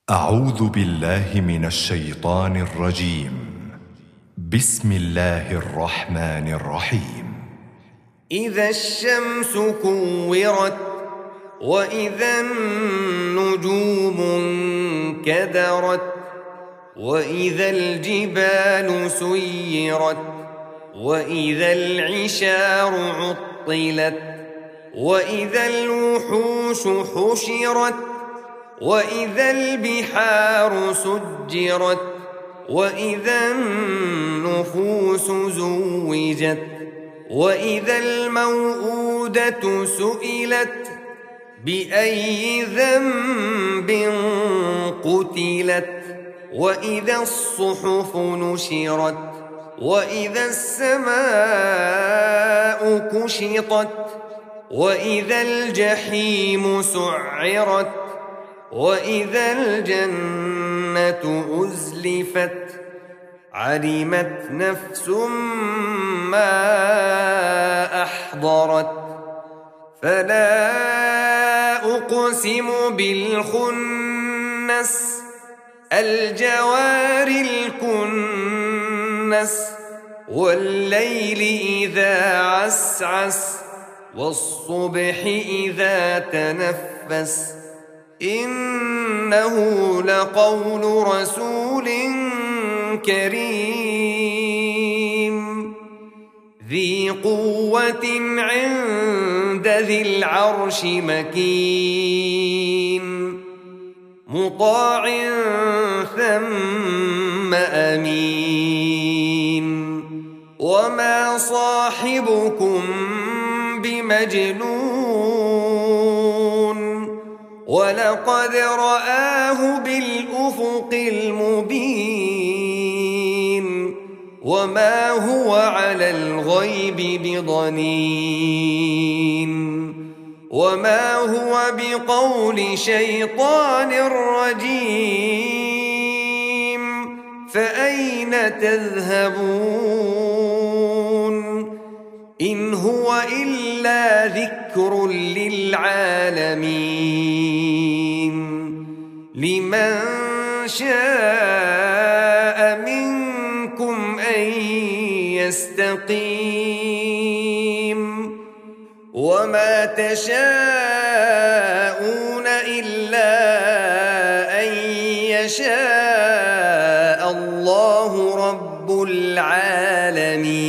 أعوذ بالله من الشيطان الرجيم. بسم الله الرحمن الرحيم. إذا الشمس كورت وإذا النجوم انكدرت وإذا الجبال سيرت وإذا العشار عطلت وإذا الوحوش حشرت وإذا البحار سجرت وإذا النفوس زوجت وإذا الموءودة سئلت بأي ذنب قتلت وإذا الصحف نشرت وإذا السماء كشطت وإذا الجحيم سعرت وإذا الجنة أزلفت علمت نفس ما أحضرت فلا أقسم بالخنس الجوار الكنس والليل إذا عسعس والصبح إذا تنفس إنه لقول رسول كريم ذي قوة عند ذي العرش مكين مطاع ثم أمين وما صاحبكم بمجنون ولقد رآه بالأفق المبين وما هو على الغيب بضنين وما هو بقول شيطان رجيم فأين تذهبون إن هو إلا ذكر للعالمين لمن شاء منكم أن يستقيم وما تشاءون إلا أن يشاء الله رب العالمين.